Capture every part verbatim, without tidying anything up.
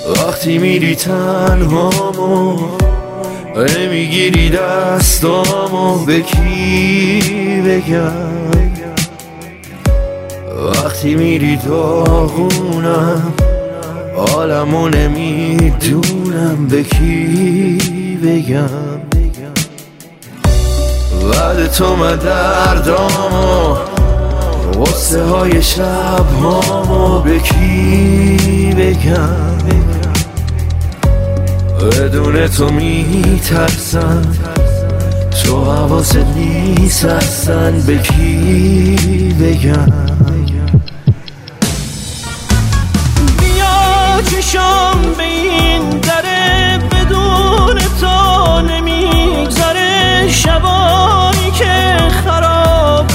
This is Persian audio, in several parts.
وقتی میری تنهامو میگیری دستامو به کی بگم؟ وقتی میری داغونم عالمو نمیدونم به کی بگم؟ بعد تو من دردامو غصه های شب هامو به کی بگم؟ بدون تو میترسم، تو حواست نیست اصلا به کی بگم؟ بیا چشام به این دره، بدون تو نمیگذره شبایی که خراب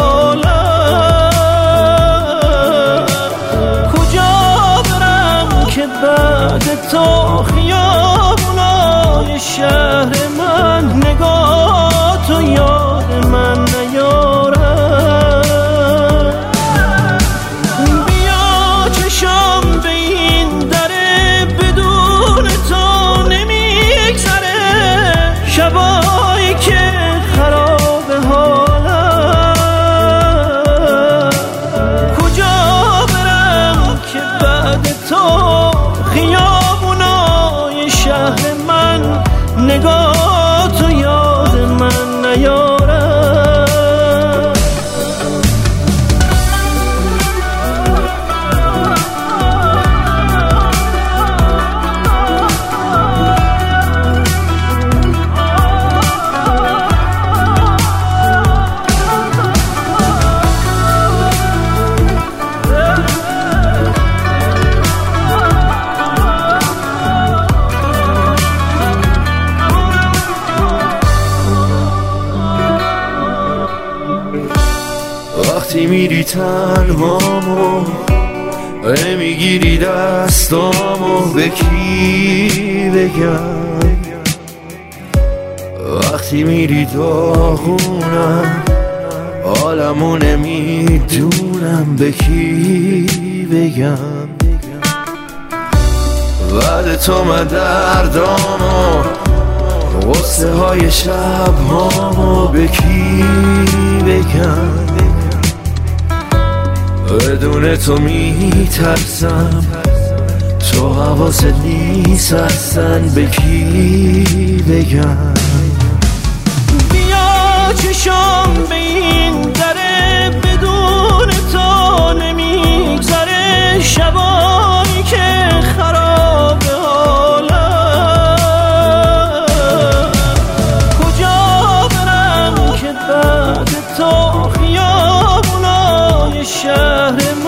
حالم. کجا برم که بعد تو خیابونای شهر من نگاه تو یاد من نیارم؟ بیا چشام به این دره، بدون تو نمیگذره شبایی که خراب حالم. کجا برم که بعد تو خیابونای شهر من نگاه تو یاد من نیارم؟ وقتی میری تنهامو میگیری دستامو به کی بگم؟ وقتی میری داغونم عالمو نمیدونم به کی بگم؟ بعد تو من دردامو غصه های شب هامو به کی بگم؟ بدون تو میترسم، تو حواست نیست اصلا به کی بگم؟ بیا چشام به این دره، بدون تو نمیگذره شبایی که خراب حالم. کجا برم که بعد تو خیابونای شهر